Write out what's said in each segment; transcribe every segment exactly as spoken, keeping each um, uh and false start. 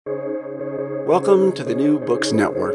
Welcome to the New Books Network.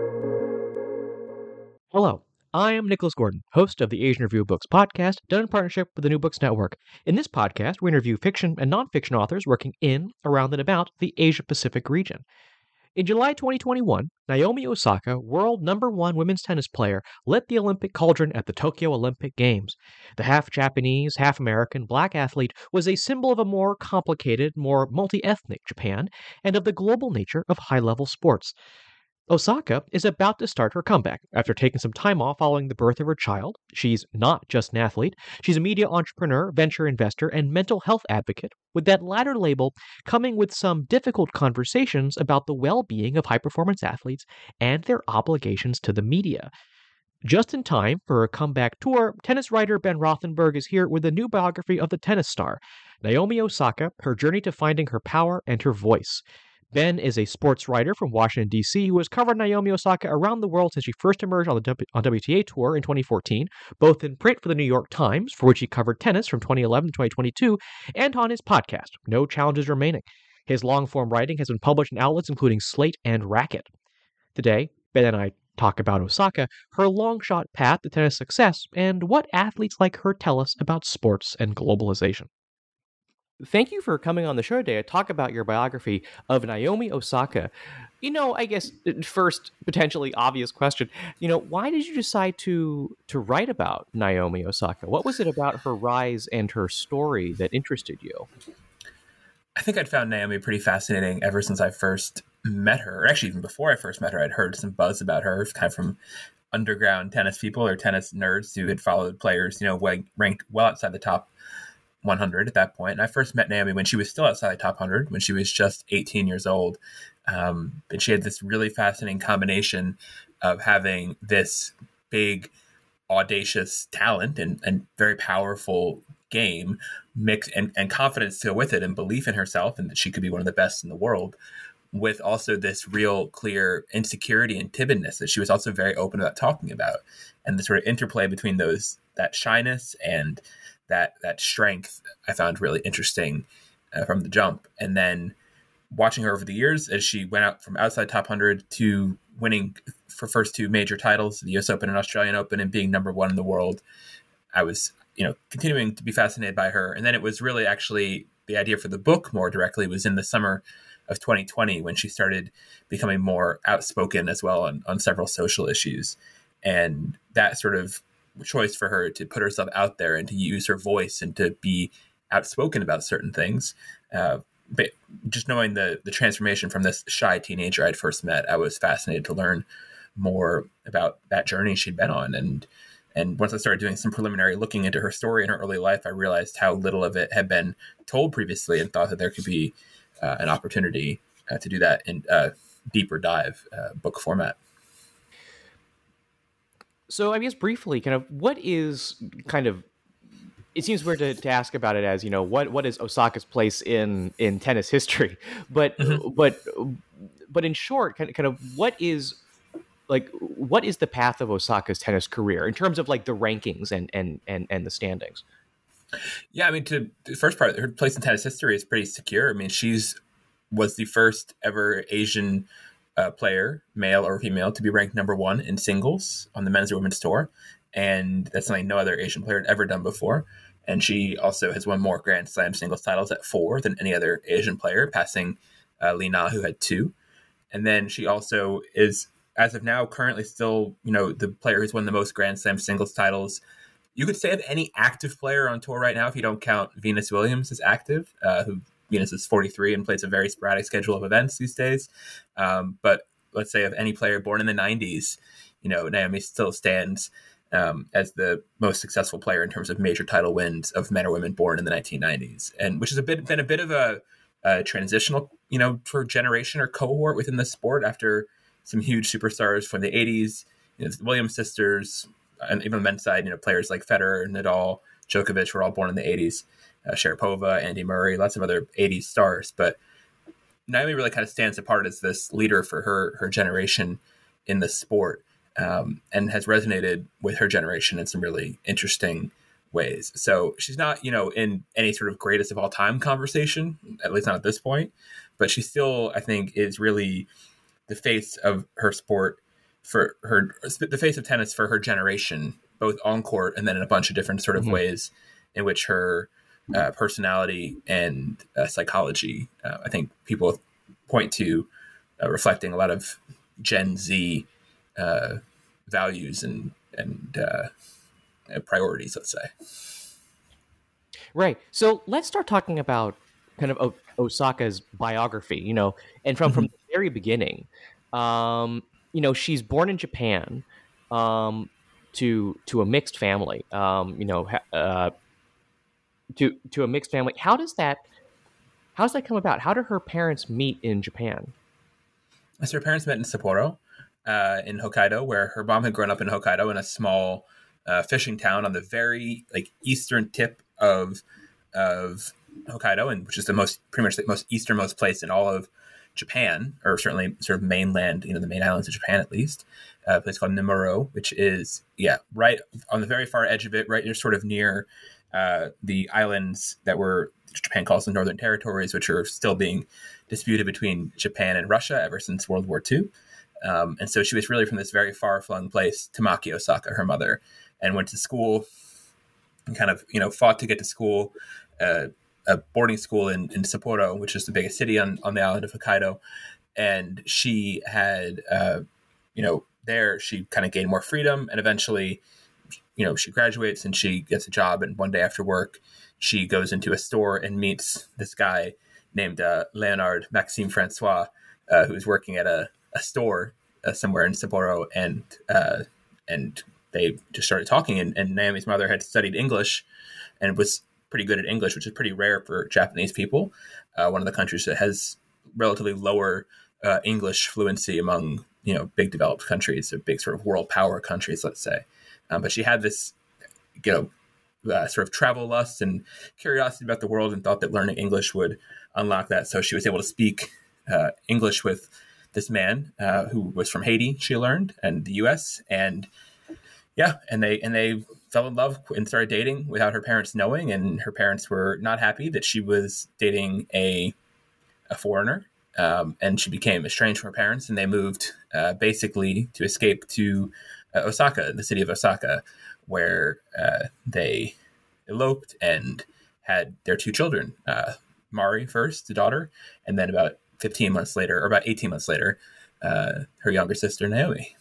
Hello, I am Nicholas Gordon, host of the Asian Review Books podcast, done in partnership with the New Books Network. In this podcast, we interview fiction and nonfiction authors working in, around, and about the Asia-Pacific region. In July twenty twenty-one, Naomi Osaka, world number one women's tennis player, lit the Olympic cauldron at the Tokyo Olympic Games. The half-Japanese, half-American black athlete was a symbol of a more complicated, more multi-ethnic Japan, and of the global nature of high-level sports. Osaka is about to start her comeback after taking some time off following the birth of her child. She's not just an athlete, she's a media entrepreneur, venture investor, and mental health advocate, with that latter label coming with some difficult conversations about the well-being of high-performance athletes and their obligations to the media. Just in time for her comeback tour, tennis writer Ben Rothenberg is here with a new biography of the tennis star, Naomi Osaka, her journey to finding her power and her voice. Ben is a sports writer from Washington, D C, who has covered Naomi Osaka around the world since she first emerged on the w- on W T A Tour in twenty fourteen, both in print for the New York Times, for which he covered tennis from twenty eleven to twenty twenty-two, and on his podcast, No Challenges Remaining. His long-form writing has been published in outlets including Slate and Racket. Today, Ben and I talk about Osaka, her long-shot path to tennis success, and what athletes like her tell us about sports and globalization. Thank you for coming on the show today to talk about your biography of Naomi Osaka. You know, I guess first potentially obvious question, you know, why did you decide to to write about Naomi Osaka? What was it about her rise and her story that interested you? I think I'd found Naomi pretty fascinating ever since I first met her. Or actually, even before I first met her, I'd heard some buzz about her, kind of from underground tennis people or tennis nerds who had followed players, you know, ranked well outside the top one hundred at that point. And I first met Naomi when she was still outside the top one hundred, when she was just eighteen years old. Um, and she had this really fascinating combination of having this big, audacious talent and, and very powerful game mix and, and confidence to go with it and belief in herself and that she could be one of the best in the world, with also this real clear insecurity and timidness that she was also very open about talking about. And the sort of interplay between those, that shyness and that that strength, I found really interesting uh, from the jump. And then watching her over the years as she went out from outside top one hundred to winning for first two major titles, the U S Open and Australian Open, and being number one in the world, I was, you know, continuing to be fascinated by her. And then it was really actually the idea for the book more directly was in the summer of twenty twenty when she started becoming more outspoken as well on, on several social issues. And that sort of choice for her to put herself out there and to use her voice and to be outspoken about certain things. Uh, but just knowing the the transformation from this shy teenager I'd first met, I was fascinated to learn more about that journey she'd been on. And and once I started doing some preliminary looking into her story in her early life, I realized how little of it had been told previously and thought that there could be uh, an opportunity uh, to do that in a deeper dive uh, book format. So I guess briefly, kind of what is kind of, it seems weird to, to ask about it as, you know, what what is Osaka's place in in tennis history? But mm-hmm. but but in short, kind of, kind of what is like what is the path of Osaka's tennis career in terms of like the rankings and and and, and the standings? Yeah, I mean, to the first part, her place in tennis history is pretty secure. I mean, she's was the first ever Asian Uh, player, male or female, to be ranked number one in singles on the men's or women's tour. And that's something no other Asian player had ever done before. And she also has won more Grand Slam singles titles at four than any other Asian player, passing uh, Li Na, who had two. And then she also is, as of now, currently still, you know, the player who's won the most Grand Slam singles titles. You could say of any active player on tour right now, if you don't count Venus Williams as active, uh, who Venus is forty-three and plays a very sporadic schedule of events these days. Um, but let's say of any player born in the nineties, you know, Naomi still stands um, as the most successful player in terms of major title wins of men or women born in the nineteen nineties, and which has a bit been a bit of a, a transitional, you know, for generation or cohort within the sport after some huge superstars from the eighties, you know, the Williams sisters, and even on the men's side, you know, players like Federer, Nadal, Djokovic were all born in the eighties. Uh, Sharapova, Andy Murray, lots of other eighties stars. But Naomi really kind of stands apart as this leader for her her generation in the sport, um, and has resonated with her generation in some really interesting ways. So she's not, you know, in any sort of greatest of all time conversation, at least not at this point. but she still, I think, is really the face of her sport for her, the face of tennis for her generation, both on court and then in a bunch of different sort of Mm-hmm. ways in which her uh, personality and uh, psychology, uh, I think people point to uh, reflecting a lot of Gen Z uh, values and, and uh, priorities, let's say. Right. So let's start talking about kind of o- Osaka's biography, you know, and from, from the very beginning, um, you know, she's born in Japan um, to to a mixed family, um, you know, ha- uh, to to a mixed family. How does that how does that come about? How do her parents meet in Japan? So her parents met in Sapporo, uh, in Hokkaido, where her mom had grown up in Hokkaido in a small uh, fishing town on the very like eastern tip of of Hokkaido, and which is the most pretty much the most easternmost place in all of Japan, or certainly sort of mainland, you know, the main islands of Japan at least. Uh, a place called Nemuro, which is yeah right on the very far edge of it, right near sort of near uh, the islands that were Japan calls the Northern Territories, which are still being disputed between Japan and Russia ever since World War Two. Um, and so she was really from this very far-flung place, Tamaki Osaka, her mother, and went to school and kind of, you know, fought to get to school, uh, a boarding school in, in Sapporo, which is the biggest city on, on the island of Hokkaido. And she had, uh, you know, there she kind of gained more freedom, and eventually, you know, she graduates and she gets a job. And one day after work, she goes into a store and meets this guy named uh, Leonard Maxime Francois, uh, who's working at a, a store uh, somewhere in Sapporo. And uh, and they just started talking. And, and Naomi's mother had studied English and was pretty good at English, which is pretty rare for Japanese people. Uh, one of the countries that has relatively lower uh, English fluency among, you know, big developed countries or big sort of world power countries, let's say. Um, but she had this, you know, Uh, sort of travel lust and curiosity about the world, and thought that learning English would unlock that. So she was able to speak uh, English with this man uh, who was from Haiti, she learned, and the U S. And yeah, and they and they fell in love and started dating without her parents knowing. And her parents were not happy that she was dating a a foreigner. Um, and she became estranged from her parents, and they moved uh, basically to escape to uh, Osaka, the city of Osaka, where uh, they eloped and had their two children, uh, Mari first, the daughter, and then about fifteen months later, or about eighteen months later, uh, her younger sister, Naomi.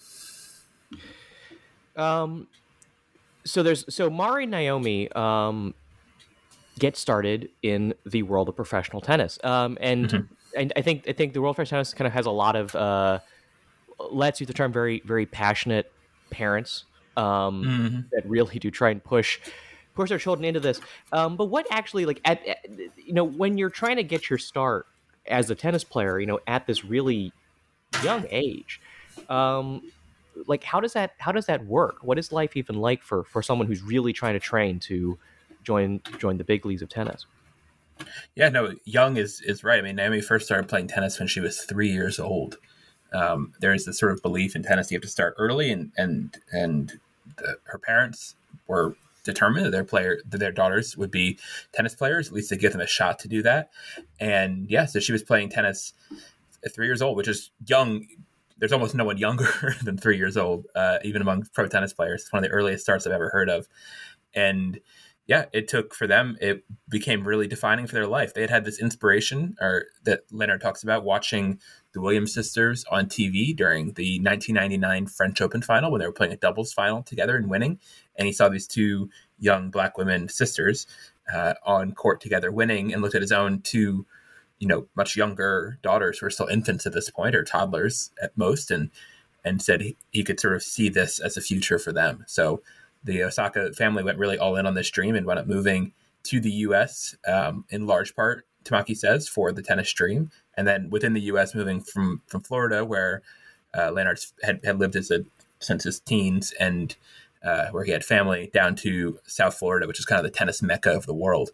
Um, so there's so Mari Naomi um, get started in the world of professional tennis, um, and Mm-hmm. and I think I think the world of professional tennis kind of has a lot of uh, let's use the term very very passionate parents um, Mm-hmm. that really do try and push push their children into this. Um, but what actually like at, at you know when you're trying to get your start as a tennis player, you know, at this really young age, um, like how does that how does that work? What is life even like for for someone who's really trying to train to join join the big leagues of tennis? Yeah, no, young is is right. I mean, Naomi first started playing tennis when she was three years old. Um, there is this sort of belief in tennis you have to start early, and and and the, her parents were determined that their player that their daughters would be tennis players, at least to give them a shot to do that. And yeah, so she was playing tennis at three years old, which is young. There's almost no one younger than three years old, uh, even among pro tennis players. It's one of the earliest starts I've ever heard of. And yeah, it took for them, it became really defining for their life. They had had this inspiration or that Leonard talks about watching the Williams sisters on T V during the nineteen ninety-nine French Open final when they were playing a doubles final together and winning. And he saw these two young black women sisters uh, on court together winning, and looked at his own two, you know, much younger daughters who are still infants at this point, or toddlers at most, and and said he, he could sort of see this as a future for them. So the Osaka family went really all in on this dream and wound up moving to the U S um, in large part, Tamaki says, for the tennis dream. And then within the U S, moving from, from Florida, where uh, Leonard had, had lived as a, since his teens, and uh, where he had family, down to South Florida, which is kind of the tennis mecca of the world.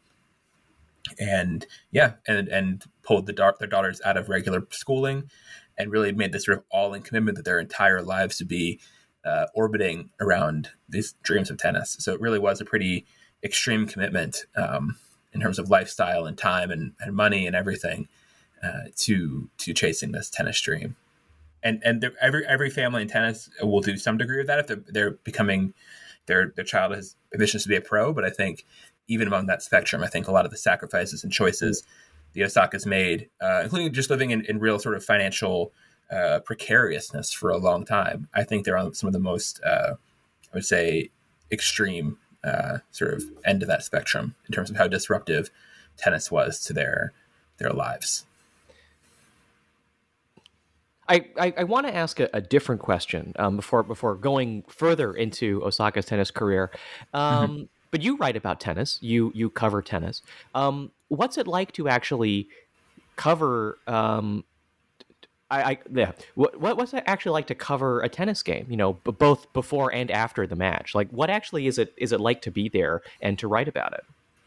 And yeah, and, and pulled the da- their daughters out of regular schooling and really made this sort of all-in commitment that their entire lives would be Uh, orbiting around these dreams of tennis. So it really was a pretty extreme commitment um, in terms of lifestyle and time and, and money and everything. uh, to to chasing this tennis dream. And and there, every every family in tennis will do some degree of that if they're, they're becoming their their child has ambitions to be a pro. But I think even among that spectrum, I think a lot of the sacrifices and choices the Osakas made, uh, including just living in, in real sort of financial uh, precariousness for a long time, I think they're on some of the most, uh, I would say, extreme uh, sort of end of that spectrum in terms of how disruptive tennis was to their their lives. I, I, I want to ask a, a different question um, before before going further into Osaka's tennis career. Um, mm-hmm. But you write about tennis. You you cover tennis. Um, what's it like to actually cover? Um, I, I yeah. What what's it actually like to cover a tennis game? You know, b- both before and after the match. Like, what actually is it is it like to be there and to write about it?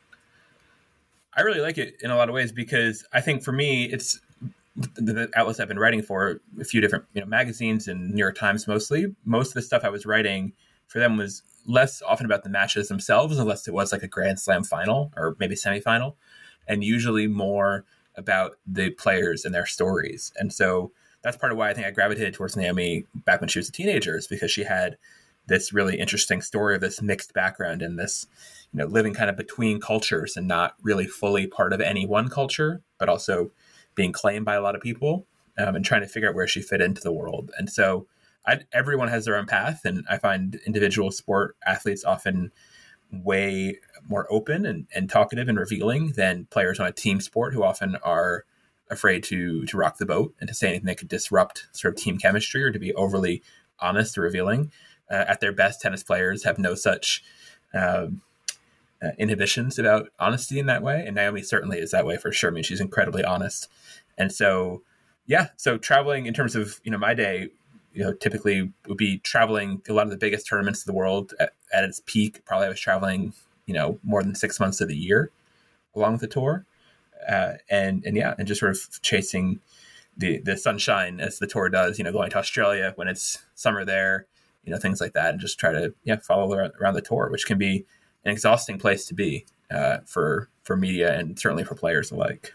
I really like it in a lot of ways because I think for me it's the outlets I've been writing for, a few different you know magazines and New York Times mostly. Most of the stuff I was writing for them was less often about the matches themselves, unless it was like a Grand Slam final or maybe semifinal, and usually more about the players and their stories. And so that's part of why I think I gravitated towards Naomi back when she was a teenager, is because she had this really interesting story of this mixed background and this, you know, living kind of between cultures and not really fully part of any one culture, but also being claimed by a lot of people um, and trying to figure out where she fit into the world. And so I, everyone has their own path. And I find individual sport athletes often way more open and, and talkative and revealing than players on a team sport who often are afraid to to rock the boat and to say anything that could disrupt sort of team chemistry or to be overly honest or revealing. Uh, at their best, tennis players have no such um, uh, inhibitions about honesty in that way. And Naomi certainly is that way for sure. I mean, she's incredibly honest. And so, yeah, so traveling in terms of, you know, my day, you know, typically would be traveling a lot of the biggest tournaments of the world at, at its peak. Probably I was traveling, you know, more than six months of the year along with the tour. Uh, and, and yeah, and just sort of chasing the, the sunshine as the tour does, you know, going to Australia when it's summer there, you know, things like that. And just try to, yeah, follow around, around the tour, which can be an exhausting place to be uh, for, for media and certainly for players alike.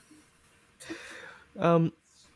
Um,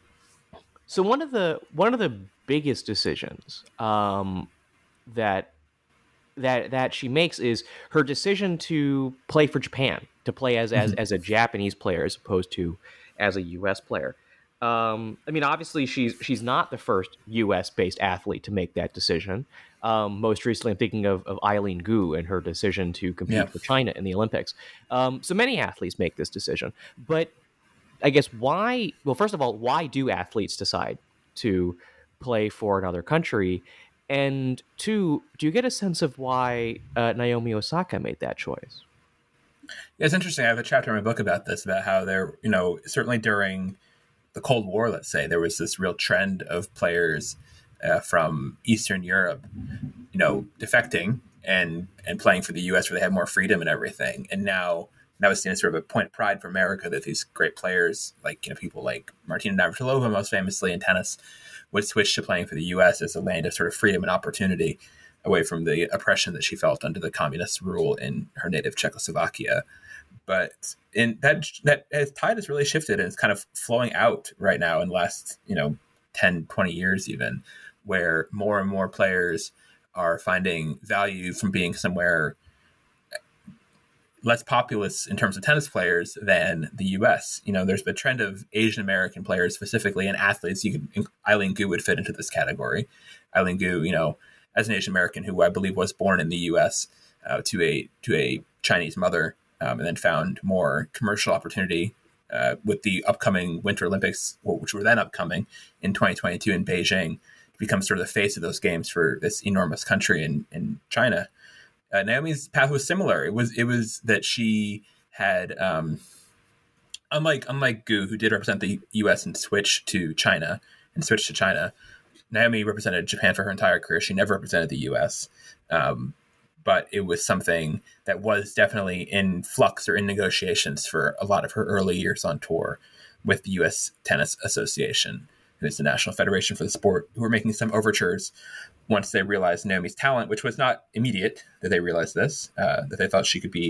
so one of the, one of the biggest decisions um, that, that, that she makes is her decision to play for Japan, to play as, mm-hmm. as, as a Japanese player, as opposed to as a U S player. Um, I mean, obviously she's, she's not the first U S based athlete to make that decision. Um, most recently, I'm thinking of, of Eileen Gu and her decision to compete yeah. for China in the Olympics. Um, so many athletes make this decision, but I guess why, well, first of all, why do athletes decide to play for another country? And two, do you get a sense of why uh, Naomi Osaka made that choice? Yeah, it's interesting. I have a chapter in my book about this, about how there, you know, certainly during the Cold War, let's say, there was this real trend of players uh, from Eastern Europe, you know, defecting and, and playing for the U S where they had more freedom and everything. And now that was seen as sort of a point of pride for America that these great players, like, you know, people like Martina Navratilova, most famously in tennis, would switch to playing for the U S as a land of sort of freedom and opportunity away from the oppression that she felt under the communist rule in her native Czechoslovakia. But in that, that as tide has really shifted and it's kind of flowing out right now in the last, you know, ten, twenty years even, where more and more players are finding value from being somewhere less populous in terms of tennis players than the U S. You know, there's a trend of Asian American players specifically and athletes. You could, Eileen Gu would fit into this category. Eileen Gu, you know, as an Asian American who I believe was born in the U S uh, to a to a Chinese mother, um, and then found more commercial opportunity uh, with the upcoming Winter Olympics, which were then upcoming in twenty twenty-two in Beijing, to become sort of the face of those games for this enormous country in, in China. Uh, Naomi's path was similar. It was it was that she had, um, unlike unlike Gu, who did represent the U S and switch to China and switched to China, Naomi represented Japan for her entire career. She never represented the U S, um, but it was something that was definitely in flux or in negotiations for a lot of her early years on tour with the U S Tennis Association, who is the National Federation for the sport, who were making some overtures once they realized Naomi's talent, which was not immediate that they realized this, uh, that they thought she could be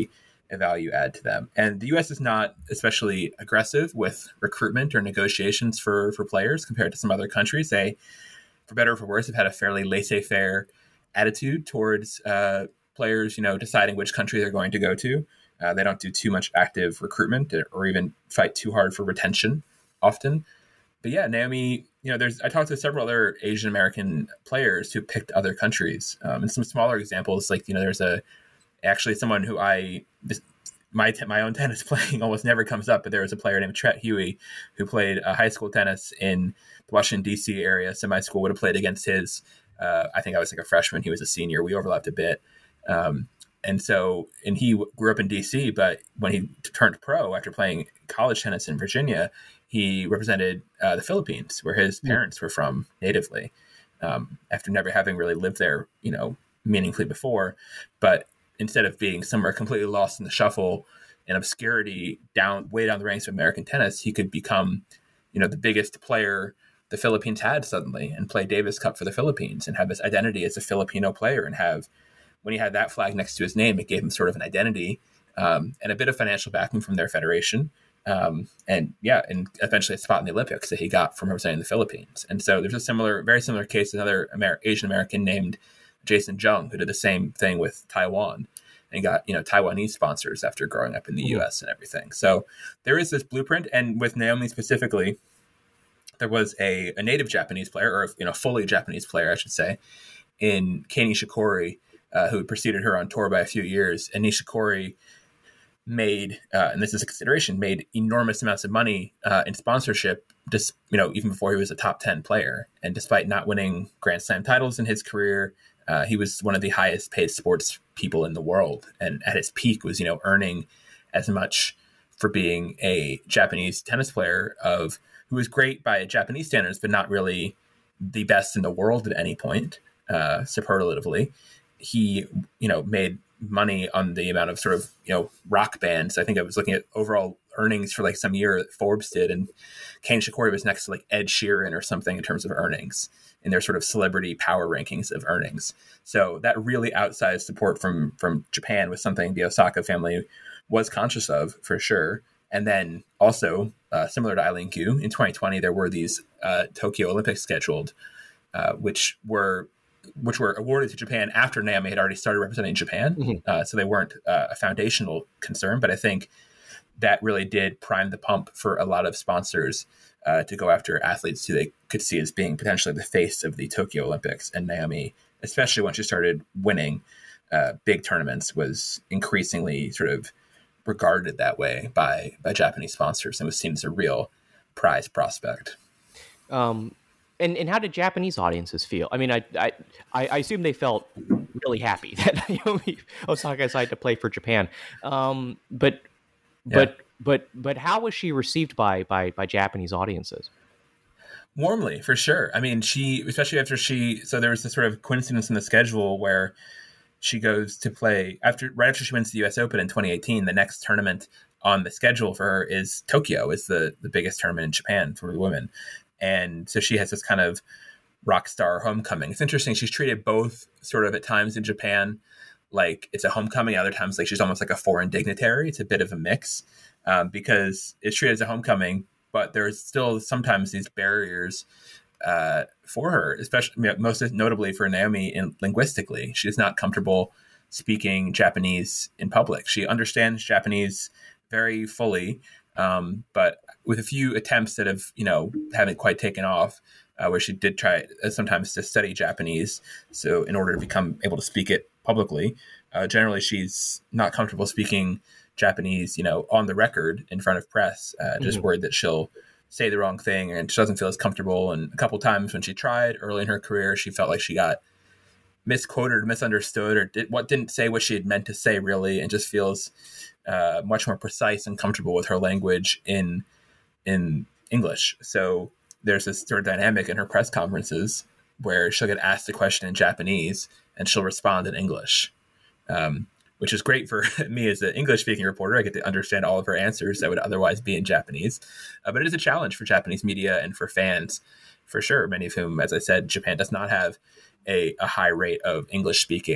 a value add to them. And the U S is not especially aggressive with recruitment or negotiations for, for players compared to some other countries. They, for better or for worse, have had a fairly laissez-faire attitude towards uh, players, you know, deciding which country they're going to go to. Uh, they don't do too much active recruitment or even fight too hard for retention often. But yeah, Naomi, you know, there's I talked to several other Asian American players who picked other countries. Um, and some smaller examples, like, you know, there's a actually someone who I this, my my own tennis playing almost never comes up, but there was a player named Tret Huey who played uh, high school tennis in the Washington, D C area. So my school would have played against his. Uh, I think I was like a freshman. He was a senior. We overlapped a bit. Um, and so, and he w- grew up in D C, but when he t- turned pro after playing college tennis in Virginia, he represented uh, the Philippines, where his parents were from natively, um, after never having really lived there, you know, meaningfully before. But instead of being somewhere completely lost in the shuffle and obscurity down way down the ranks of American tennis, he could become, you know, the biggest player the Philippines had suddenly and play Davis Cup for the Philippines and have this identity as a Filipino player. And have, when he had that flag next to his name, it gave him sort of an identity um, and a bit of financial backing from their federation. Um, and yeah, and eventually a spot in the Olympics that he got from representing the Philippines. And so there's a similar, very similar case, another Amer- Asian American named Jason Jung, who did the same thing with Taiwan and got, you know, Taiwanese sponsors after growing up in the mm-hmm. U S and everything. So there is this blueprint. And with Naomi specifically, there was a, a native Japanese player, or, you know, fully Japanese player, I should say, in Kei Nishikori, uh, who preceded her on tour by a few years. And Nishikori made, uh, and this is a consideration, made enormous amounts of money uh, in sponsorship, just, you know, even before he was a top ten player. And despite not winning Grand Slam titles in his career, uh, he was one of the highest paid sports people in the world. And at his peak was, you know, earning as much for being a Japanese tennis player of who was great by Japanese standards, but not really the best in the world at any point, uh, superlatively. He, you know, made money on the amount of sort of, you know, rock bands. I think I was looking at overall earnings for like some year that Forbes did, and Kei Nishikori was next to like Ed Sheeran or something in terms of earnings in their sort of celebrity power rankings of earnings. So that really outsized support from from Japan was something the Osaka family was conscious of for sure. And then also, uh, similar to Eileen Gu, in twenty twenty, there were these uh, Tokyo Olympics scheduled, uh, which were which were awarded to Japan after Naomi had already started representing Japan. Mm-hmm. Uh, so they weren't uh, a foundational concern, but I think that really did prime the pump for a lot of sponsors uh, to go after athletes who they could see as being potentially the face of the Tokyo Olympics. And Naomi, especially once she started winning uh, big tournaments, was increasingly sort of regarded that way by by Japanese sponsors and was seen as a real prize prospect. Um, and and how did Japanese audiences feel? I mean, I I, I assume they felt really happy that Naomi Osaka decided to play for Japan. Um, but yeah. but but but how was she received by by by Japanese audiences? Warmly, for sure. I mean, she, especially after she, so there was this sort of coincidence in the schedule where she goes to play after right after she wins the U S Open in twenty eighteen. The next tournament on the schedule for her is Tokyo, is the the biggest tournament in Japan for the women, and so she has this kind of rock star homecoming. It's interesting. She's treated both sort of at times in Japan like it's a homecoming, other times like she's almost like a foreign dignitary. It's a bit of a mix um, because it's treated as a homecoming, but there's still sometimes these barriers uh, for her, especially most notably for Naomi in linguistically. She's not comfortable speaking Japanese in public. She understands Japanese very fully, um, but with a few attempts that have, you know, haven't quite taken off, uh, where she did try uh, sometimes to study Japanese. So in order to become able to speak it publicly, uh, generally she's not comfortable speaking Japanese, you know, on the record in front of press, uh, just mm-hmm. worried that she'll say the wrong thing and she doesn't feel as comfortable. And a couple times when she tried early in her career, she felt like she got misquoted or misunderstood or did what didn't say what she had meant to say really, and just feels uh, much more precise and comfortable with her language in in English. So there's this sort of dynamic in her press conferences where she'll get asked a question in Japanese and she'll respond in English, um, which is great for me as an English-speaking reporter. I get to understand all of her answers that would otherwise be in Japanese. Uh, but it is a challenge for Japanese media and for fans, for sure, many of whom, as I said, Japan does not have a, a high rate of English-speaking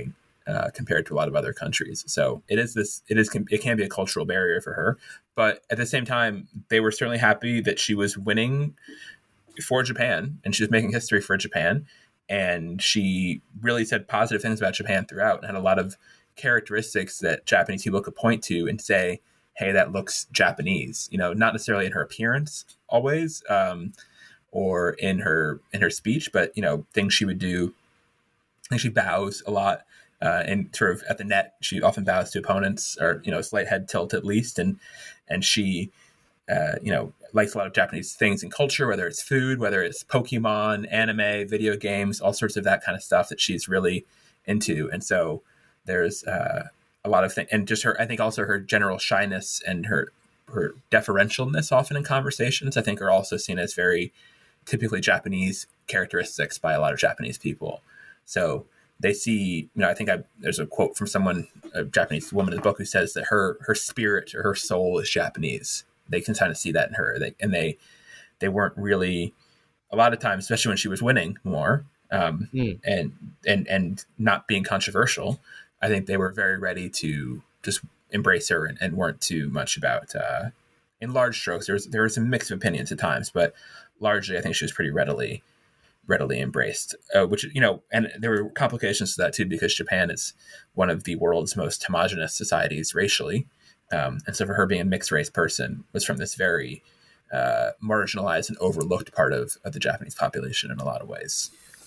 uh, compared to a lot of other countries. So it is this, it is, it can be a cultural barrier for her. But at the same time, they were certainly happy that she was winning for Japan and she was making history for Japan. And she really said positive things about Japan throughout and had a lot of characteristics that Japanese people could point to and say, hey, that looks Japanese, you know, not necessarily in her appearance always, um, or in her, in her speech, but, you know, things she would do. I think she bows a lot, uh, and sort of at the net, she often bows to opponents or, you know, slight head tilt at least. And, and she, uh, you know, likes a lot of Japanese things in culture, whether it's food, whether it's Pokemon, anime, video games, all sorts of that kind of stuff that she's really into. And so there's uh, a lot of things, and just her, I think also her general shyness and her, her deferentialness often in conversations, I think are also seen as very typically Japanese characteristics by a lot of Japanese people. So they see, you know, I think I, there's a quote from someone, a Japanese woman in the book, who says that her, her spirit or her soul is Japanese. They can kind of see that in her. They, and they, they weren't really, a lot of times, especially when she was winning more, um, mm. and, and, and not being controversial, I think they were very ready to just embrace her and, and weren't too much about, uh, in large strokes. There was, there were some mixed opinions at times, but largely I think she was pretty readily, readily embraced, uh, which, you know, and there were complications to that too, because Japan is one of the world's most homogenous societies racially. Um, and so for her being a mixed race person was from this very uh, marginalized and overlooked part of, of the Japanese population in a lot of ways.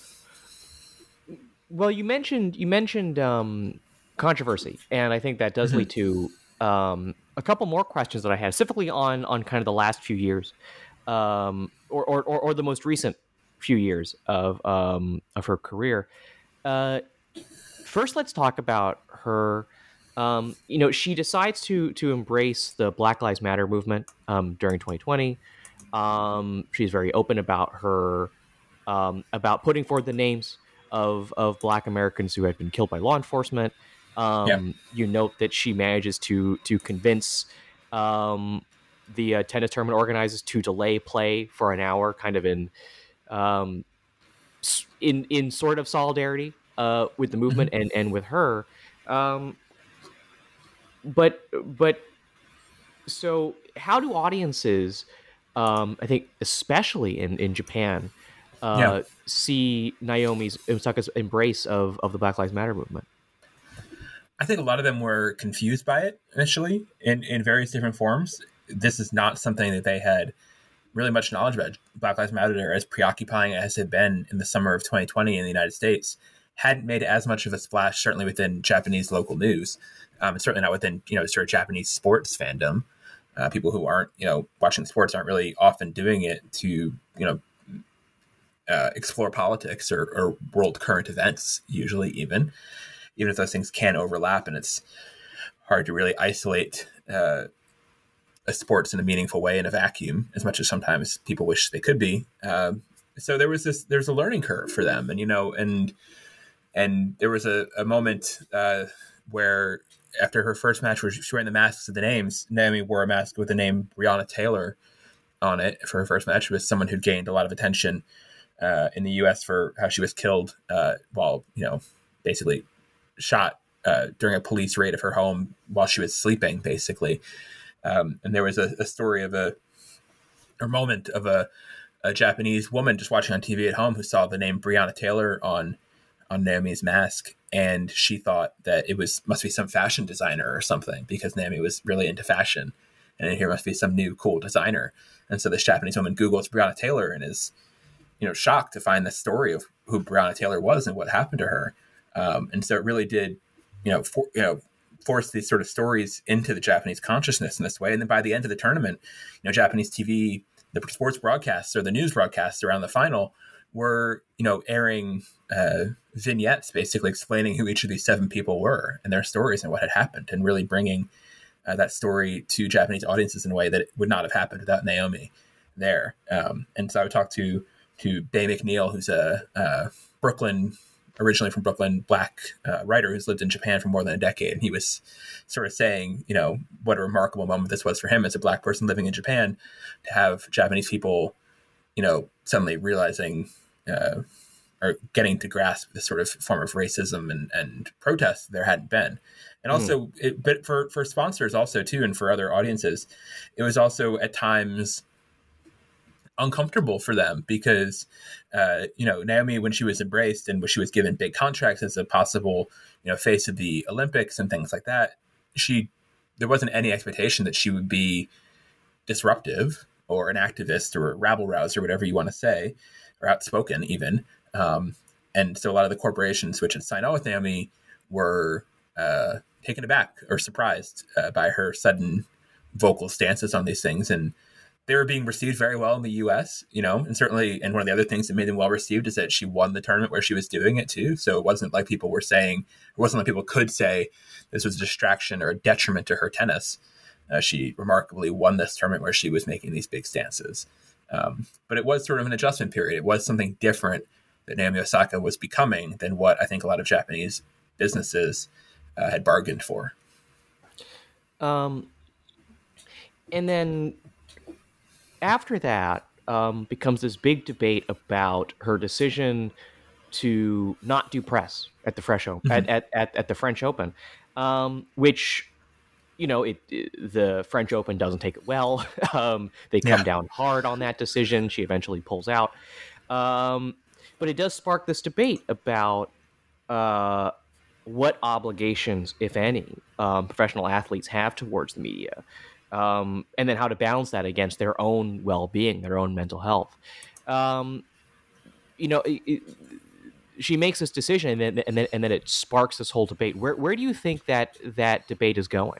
Well, you mentioned you mentioned um, controversy, and I think that does mm-hmm. lead to um, a couple more questions that I had, specifically on on kind of the last few years, um, or, or or or the most recent few years of um, of her career. Uh, first, let's talk about her. Um, you know, she decides to to embrace the Black Lives Matter movement um, during twenty twenty. Um, she's very open about her um, about putting forward the names of of Black Americans who had been killed by law enforcement. Um, yeah. You note that she manages to to convince um, the uh, tennis tournament organizers to delay play for an hour, kind of in um, in in sort of solidarity uh, with the movement mm-hmm. and and with her. Um, But, but, so how do audiences, um, I think, especially in, in Japan, uh, yeah. see Naomi's, Osaka's embrace of, of the Black Lives Matter movement? I think a lot of them were confused by it initially in, in various different forms. This is not something that they had really much knowledge about. Black Lives Matter, as preoccupying as it had been in the summer of twenty twenty in the United States, hadn't made as much of a splash, certainly within Japanese local news. Um, and certainly not within, you know, sort of Japanese sports fandom. Uh, people who aren't, you know, watching sports aren't really often doing it to, you know, uh, explore politics or, or world current events, usually even, even if those things can overlap. And it's hard to really isolate uh, a sports in a meaningful way in a vacuum, as much as sometimes people wish they could be. Uh, so there was this, there's a learning curve for them. And, you know, and, and there was a, a moment uh, where, after her first match where she was wearing the masks of the names, Naomi wore a mask with the name Breonna Taylor on it for her first match. She was someone who gained a lot of attention uh, in the U S for how she was killed uh, while, you know, basically shot uh, during a police raid of her home while she was sleeping, basically. Um, and there was a, a story of a, a moment of a, a Japanese woman just watching on T V at home who saw the name Breonna Taylor on on Naomi's mask, and she thought that it was must be some fashion designer or something, because Naomi was really into fashion, and here must be some new cool designer. And so this Japanese woman Googles Breonna Taylor and is, you know, shocked to find the story of who Breonna Taylor was and what happened to her. Um, and so it really did, you know, for, you know, force these sort of stories into the Japanese consciousness in this way. And then by the end of the tournament, you know, Japanese T V, the sports broadcasts or the news broadcasts around the final were, you know, airing uh, vignettes basically explaining who each of these seven people were and their stories and what had happened, and really bringing uh, that story to Japanese audiences in a way that it would not have happened without Naomi there. Um, and so I would talk to to Bay McNeil, who's a, a Brooklyn, originally from Brooklyn, Black uh, writer who's lived in Japan for more than a decade. And he was sort of saying, you know, what a remarkable moment this was for him as a Black person living in Japan, to have Japanese people, you know, suddenly realizing uh, are getting to grasp this sort of form of racism and, and protest there hadn't been. And also, mm. it, but for, for sponsors also too, and for other audiences, it was also at times uncomfortable for them because, uh, you know, Naomi, when she was embraced and when she was given big contracts as a possible, you know, face of the Olympics and things like that, she, there wasn't any expectation that she would be disruptive or an activist or a rabble rouser, whatever you want to say, or outspoken even. Um, and so a lot of the corporations which had signed on with Naomi were uh, taken aback or surprised uh, by her sudden vocal stances on these things. And they were being received very well in the U S, you know, and certainly, and one of the other things that made them well received is that she won the tournament where she was doing it too. So it wasn't like people were saying, it wasn't like people could say this was a distraction or a detriment to her tennis. Uh, she remarkably won this tournament where she was making these big stances. Um, but it was sort of an adjustment period. It was something different that Naomi Osaka was becoming than what I think a lot of Japanese businesses uh, had bargained for. Um, and then after that um, becomes this big debate about her decision to not do press at the Fresh Open, mm-hmm. at, at, at the French Open, um, which, you know, it, it the French Open doesn't take it well. um, they come yeah. down hard on that decision. She eventually pulls out. Um, but it does spark this debate about uh, what obligations, if any, um, professional athletes have towards the media. Um, and then how to balance that against their own well-being, their own mental health. Um, you know, it, it, she makes this decision, and then and then and then it sparks this whole debate. Where where do you think that that debate is going?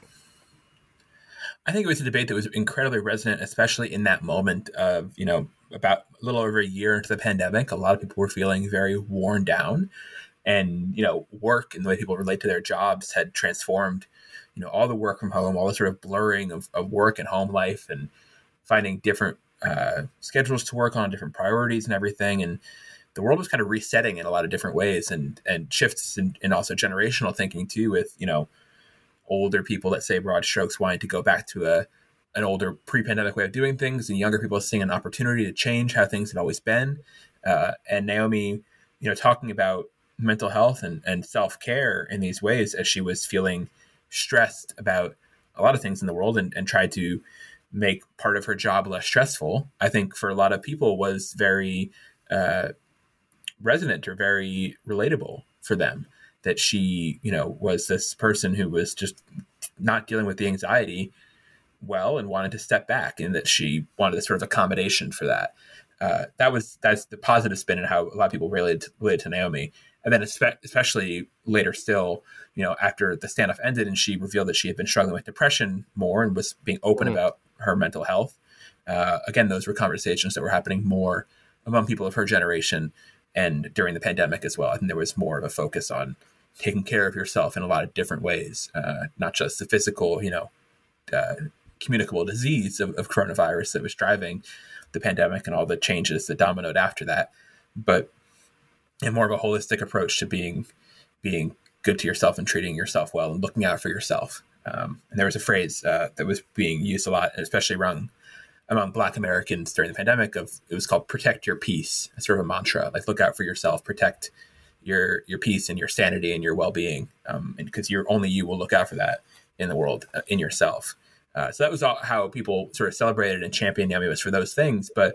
I think it was a debate that was incredibly resonant, especially in that moment of, you know, about a little over a year into the pandemic. A lot of people were feeling very worn down, and you know, work and the way people relate to their jobs had transformed. You know, all the work from home, all the sort of blurring of, of work and home life, and finding different uh, schedules to work on, different priorities and everything. And the world was kind of resetting in a lot of different ways, and and shifts in, and also generational thinking too, with, you know, older people that say broad strokes wanting to go back to a an older pre-pandemic way of doing things, and younger people seeing an opportunity to change how things had always been. Uh, and Naomi, you know, talking about mental health and, and self-care in these ways as she was feeling stressed about a lot of things in the world, and, and tried to make part of her job less stressful, I think for a lot of people was very uh, resonant or very relatable for them, that she, you know, was this person who was just not dealing with the anxiety well and wanted to step back, and that she wanted this sort of accommodation for that. Uh, that was, that's the positive spin and how a lot of people related to, related to Naomi. And then especially later still, you know, after the standoff ended and she revealed that she had been struggling with depression more and was being open mm-hmm. about her mental health. Uh, again, those were conversations that were happening more among people of her generation, and during the pandemic as well. I think there was more of a focus on taking care of yourself in a lot of different ways, uh, not just the physical, you know, uh, communicable disease of, of coronavirus that was driving the pandemic and all the changes that dominoed after that, but and more of a holistic approach to being being good to yourself and treating yourself well and looking out for yourself. Um, and there was a phrase uh, that was being used a lot, especially around among Black Americans during the pandemic, of it was called "protect your peace." It's sort of a mantra, like look out for yourself, protect your your peace and your sanity and your well-being, um, and because you're only you will look out for that in the world, uh, in yourself. Uh, so that was all how people sort of celebrated and championed Naomi, was for those things, but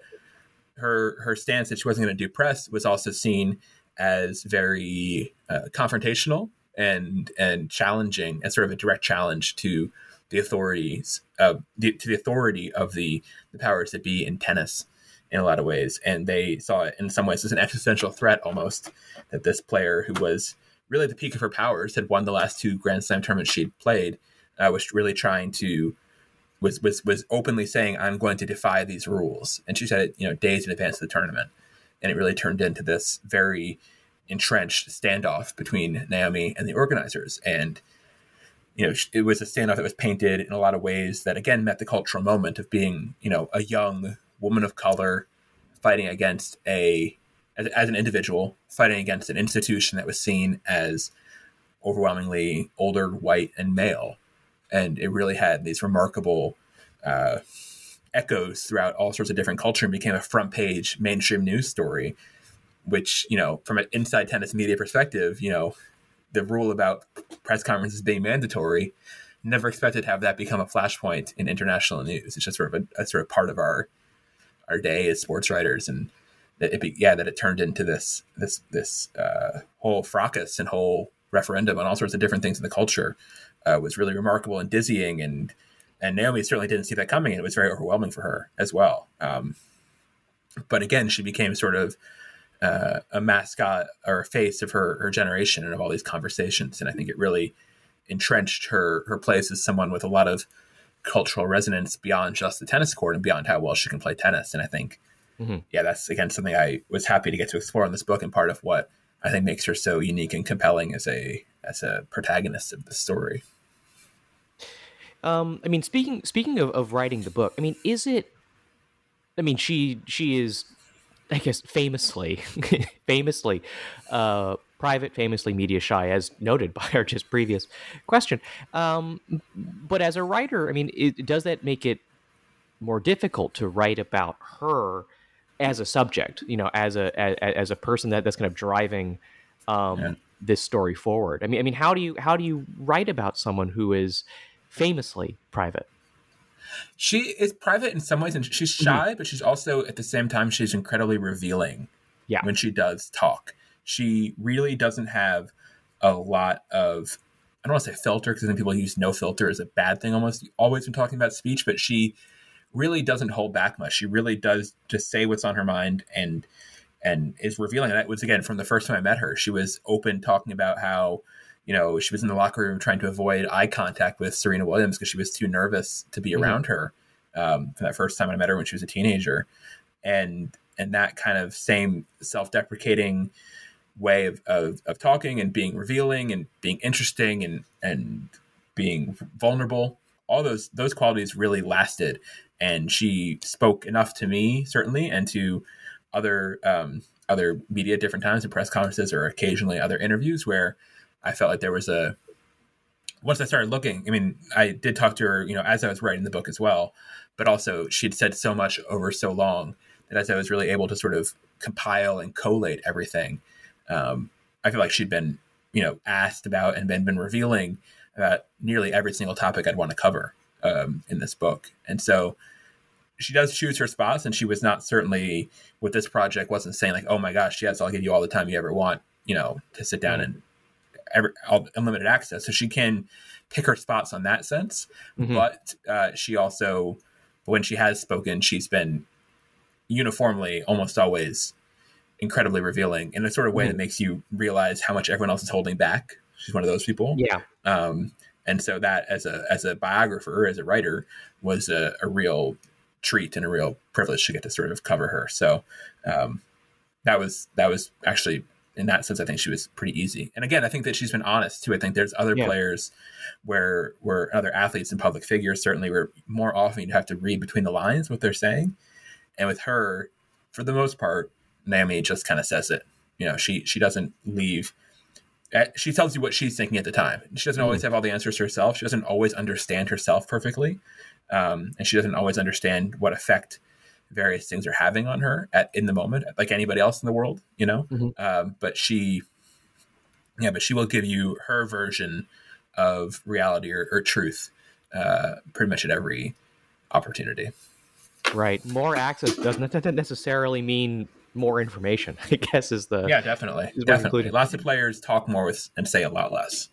her her stance that she wasn't going to do press was also seen as very uh, confrontational and and challenging, and sort of a direct challenge to the authorities of the, to the authority of the the powers that be in tennis in a lot of ways. And they saw it in some ways as an existential threat almost, that this player who was really at the peak of her powers, had won the last two Grand Slam tournaments she'd played, uh, was really trying to was was was openly saying, I'm going to defy these rules. And she said it, you know, days in advance of the tournament. And it really turned into this very entrenched standoff between Naomi and the organizers. And, you know, it was a standoff that was painted in a lot of ways that, again, met the cultural moment of being, you know, a young woman of color fighting against a, as, as an individual, fighting against an institution that was seen as overwhelmingly older, white, and male. And it really had these remarkable uh, echoes throughout all sorts of different culture, and became a front page mainstream news story which, you know, from an inside tennis media perspective, you know, the rule about press conferences being mandatory, never expected to have that become a flashpoint in international news. It's just sort of a, a sort of part of our our day as sports writers, and that it be, yeah that it turned into this this this uh, whole fracas and whole referendum on all sorts of different things in the culture uh, was really remarkable and dizzying, and and Naomi certainly didn't see that coming, and it was very overwhelming for her as well. Um, but again, she became sort of uh, a mascot or a face of her her generation and of all these conversations, and I think it really entrenched her her place as someone with a lot of cultural resonance beyond just the tennis court and beyond how well she can play tennis. And I think, mm-hmm. yeah, that's again something I was happy to get to explore in this book, and part of what I think makes her so unique and compelling as a as a protagonist of the story. Um, I mean, speaking speaking of, of writing the book, I mean, is it? I mean, she she is, I guess, famously famously uh, private, famously media shy, as noted by our just previous question. Um, but as a writer, I mean, it, does that make it more difficult to write about her as a subject? You know, as a as, as a person that, that's kind of driving um, yeah. this story forward. I mean, I mean, how do you how do you write about someone who is famously private? She is private in some ways, and she's shy, mm-hmm. but she's also, at the same time, she's incredibly revealing yeah. when she does talk. She really doesn't have a lot of, I don't want to say filter, because I think people use no filter as a bad thing almost always when talking about speech, but she really doesn't hold back much. She really does just say what's on her mind and and is revealing. And that was, again, from the first time I met her. She was open talking about how, you know, she was in the locker room trying to avoid eye contact with Serena Williams because she was too nervous to be mm-hmm. around her um, for that first time I met her when she was a teenager. And and that kind of same self-deprecating way of, of, of talking and being revealing and being interesting and, and being vulnerable, all those those qualities really lasted. And she spoke enough to me, certainly, and to other um, other media at different times in press conferences or occasionally other interviews where I felt like there was a, once I started looking, I mean, I did talk to her, you know, as I was writing the book as well, but also she'd said so much over so long that as I was really able to sort of compile and collate everything, um, I feel like she'd been, you know, asked about and been, been revealing about nearly every single topic I'd want to cover um, in this book. And so she does choose her spots, and she was not certainly with this project wasn't saying like, oh my gosh, yes, I'll give you all the time you ever want, you know, to sit down and Ever, unlimited access. So she can pick her spots on that sense. Mm-hmm. But uh, she also, when she has spoken, she's been uniformly, almost always incredibly revealing in a sort of way mm-hmm. that makes you realize how much everyone else is holding back. She's one of those people. Yeah. Um, and so that as a, as a biographer, as a writer, was a, a real treat and a real privilege to get to sort of cover her. So um, that was, that was actually, in that sense, I think she was pretty easy. And again, I think that she's been honest too. I think there's other yeah. players where, where other athletes and public figures, certainly where more often you have to read between the lines what they're saying. And with her, for the most part, Naomi just kind of says it. You know, she, she doesn't leave. She tells you what she's thinking at the time. She doesn't mm-hmm. always have all the answers herself. She doesn't always understand herself perfectly. Um, and she doesn't always understand what effect various things are having on her at in the moment, like anybody else in the world, you know. Mm-hmm. Um, but she, yeah, but she will give you her version of reality or, or truth, uh, pretty much at every opportunity. Right. More access doesn't necessarily mean more information, I guess is the yeah, definitely, definitely. Lots of players talk more with and say a lot less.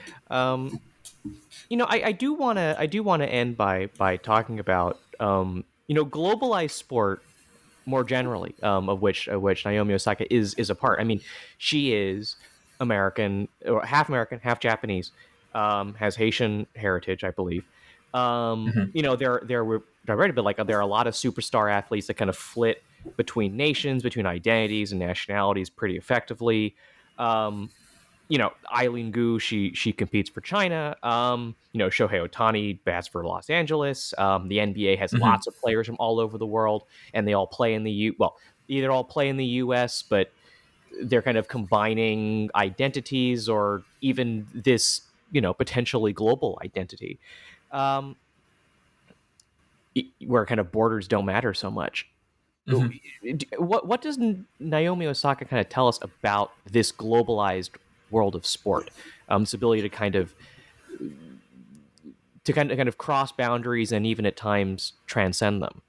Um, you know, I, I do want to I do want to end by by talking about um. You know, globalized sport more generally, um, of which of which Naomi Osaka is is a part. I mean, she is American, or half American, half Japanese, um, has Haitian heritage, I believe. Um, mm-hmm. You know, there there were I read a bit like there are a lot of superstar athletes that kind of flit between nations, between identities and nationalities pretty effectively. Um, you know, Eileen Gu, she she competes for China. Um, you know, Shohei Ohtani bats for Los Angeles. Um, the N B A has mm-hmm. lots of players from all over the world, and they all play in the U. Well, either all play in the U S, but they're kind of combining identities, or even this, you know, potentially global identity, um, where kind of borders don't matter so much. Mm-hmm. What what does Naomi Osaka kind of tell us about this globalized world of sport? Um, this ability to kind of to kind of kind of cross boundaries and even at times transcend them.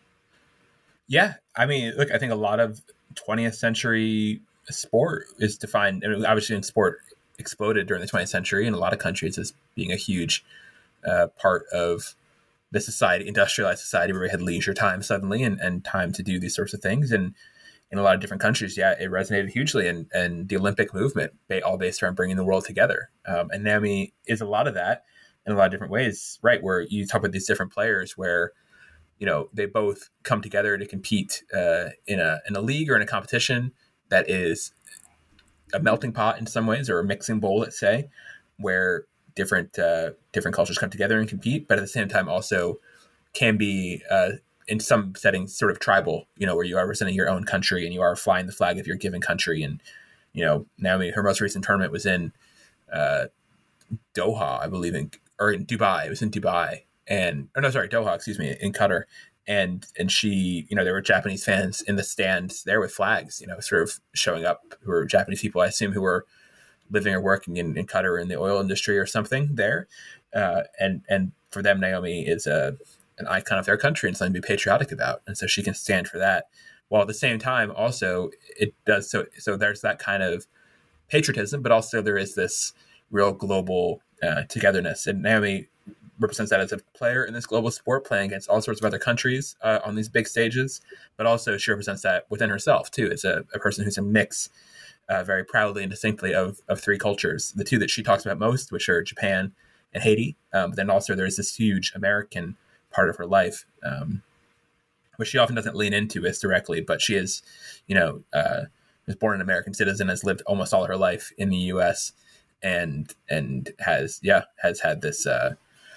Yeah, I mean, look, I think a lot of twentieth century sport is defined. I mean, obviously, in sport exploded during the twentieth century in a lot of countries as being a huge uh, part of the society, industrialized society, where we had leisure time suddenly and, and time to do these sorts of things. And in a lot of different countries, yeah, it resonated hugely. And, and the Olympic movement, all based around bringing the world together. Um, and Naomi is a lot of that in a lot of different ways, right? Where you talk about these different players where, you know, they both come together to compete uh, in a in a league or in a competition that is a melting pot in some ways, or a mixing bowl, let's say, where different uh, different cultures come together and compete, but at the same time also can be uh, in some settings sort of tribal, you know, where you are representing your own country and you are flying the flag of your given country. And, you know, Naomi, her most recent tournament was in uh, Doha, I believe, in or in Dubai. It was in Dubai. And, oh no, sorry, Doha, excuse me, in Qatar. And, and she, you know, there were Japanese fans in the stands there with flags, you know, sort of showing up, who were Japanese people, I assume, who were living or working in, in Qatar in the oil industry or something there. Uh, and, and for them, Naomi is a, an icon of their country and something to be patriotic about. And so she can stand for that. While at the same time, also it does. So, so there's that kind of patriotism, but also there is this real global uh, togetherness. And Naomi represents that as a player in this global sport, playing against all sorts of other countries uh, on these big stages, but also she represents that within herself too, as a, a person who's a mix uh, very proudly and distinctly of, of three cultures, the two that she talks about most, which are Japan and Haiti. Um, but then also there's this huge American part of her life, um, which she often doesn't lean into as directly, but she is, you know, uh, was born an American citizen, has lived almost all her life in the U S and, and has, yeah, has had this, uh,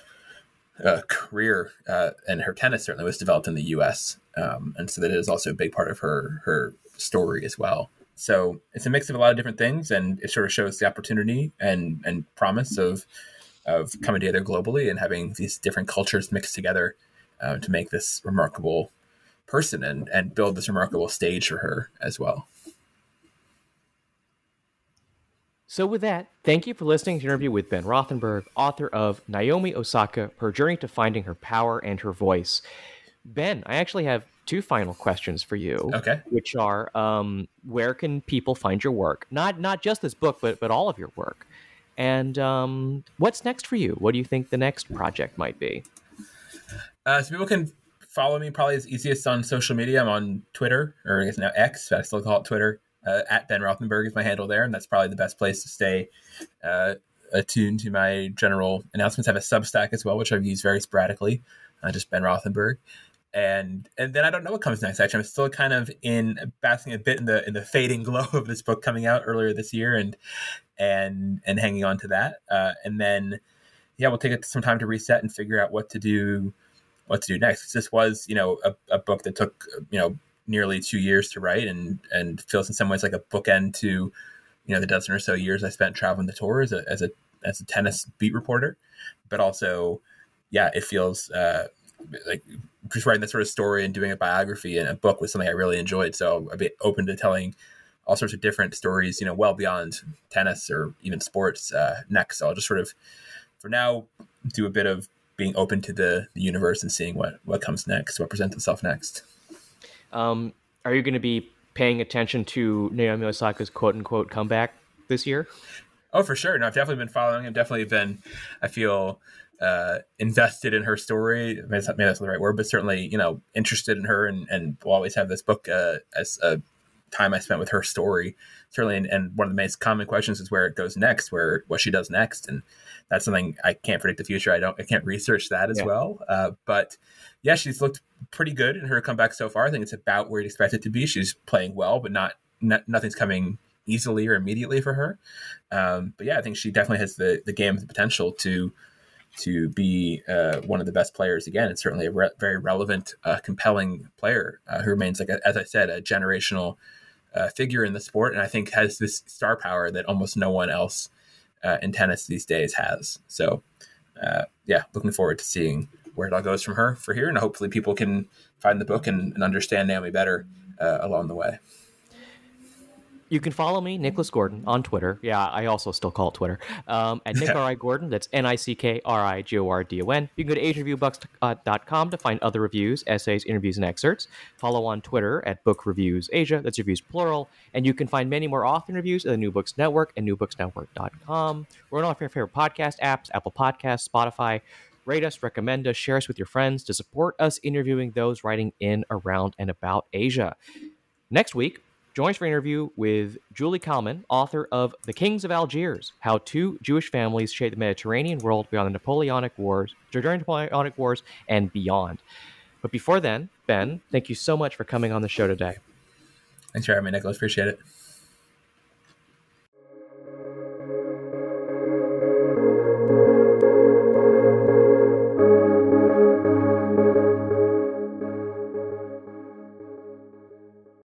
Uh, career uh, and her tennis certainly was developed in the U S Um, and so that is also a big part of her her story as well. So it's a mix of a lot of different things, and it sort of shows the opportunity and and promise of of coming together globally and having these different cultures mixed together uh, to make this remarkable person and and build this remarkable stage for her as well. So with that, thank you for listening to the interview with Ben Rothenberg, author of Naomi Osaka, Her Journey to Finding Her Power and Her Voice. Ben, I actually have two final questions for you. Okay. Which are, um, where can people find your work? Not not just this book, but but all of your work. And um, what's next for you? What do you think the next project might be? Uh, so people can follow me probably as easiest on social media. I'm on Twitter, or I guess now X, but I still call it Twitter. Uh, at Ben Rothenberg is my handle there, and that's probably the best place to stay uh, attuned to my general announcements. I have a Substack as well, which I've used very sporadically, uh, just Ben Rothenberg. And and then I don't know what comes next. Actually, I'm still kind of in basking a bit in the in the fading glow of this book coming out earlier this year, and and and hanging on to that. Uh, and then yeah, we'll take some time to reset and figure out what to do, what to do next. This was, you know, a, a book that took, you know, nearly two years to write, and and feels in some ways like a bookend to, you know, the dozen or so years I spent traveling the tour as a as a as a tennis beat reporter. But also, yeah, it feels uh, like just writing that sort of story and doing a biography and a book was something I really enjoyed. So I'd be open to telling all sorts of different stories, you know, well beyond tennis or even sports uh, next. So I'll just sort of, for now, do a bit of being open to the, the universe and seeing what what comes next, what presents itself next. Um, are you going to be paying attention to Naomi Osaka's quote-unquote comeback this year? Oh, for sure. No, I've definitely been following. I've definitely been, I feel, uh, invested in her story. Maybe that's, maybe that's not the right word, but certainly, you know, interested in her, and, and will always have this book uh, as a time I spent with her story. Certainly, and, and one of the most common questions is where it goes next, where what she does next. And that's something I can't predict the future. I don't, I can't research that as yeah. well. Uh, but yeah, she's looked pretty good in her comeback so far. I think it's about where you'd expect it to be. She's playing well, but not, not nothing's coming easily or immediately for her. Um, but yeah, I think she definitely has the, the game, the potential to, to be uh, one of the best players again. It's certainly a re- very relevant, uh, compelling player uh, who remains, like, a, as I said, a generational uh, figure in the sport. And I think has this star power that almost no one else uh, in tennis these days has. So uh, yeah, looking forward to seeing where it all goes from her for here. And hopefully people can find the book and, and understand Naomi better uh, along the way. You can follow me, Nicholas Gordon, on Twitter. Yeah, I also still call it Twitter. Um, at Nick Yeah. R I Gordon. That's N I C K R I G O R D O N. You can go to asian review books dot com to find other reviews, essays, interviews, and excerpts. Follow on Twitter at Book Reviews Asia. That's reviews plural. And you can find many more author reviews at the New Books Network and new books network dot com. We're on all of your favorite podcast apps, Apple Podcasts, Spotify. Rate us, recommend us, share us with your friends to support us interviewing those writing in, around, and about Asia. Next week, join us for an interview with Julie Kalman, author of The Kings of Algiers, How Two Jewish Families Shaped the Mediterranean World Beyond the Napoleonic Wars, during the Napoleonic Wars, and beyond. But before then, Ben, thank you so much for coming on the show today. Thanks for having me, Nicholas. Appreciate it.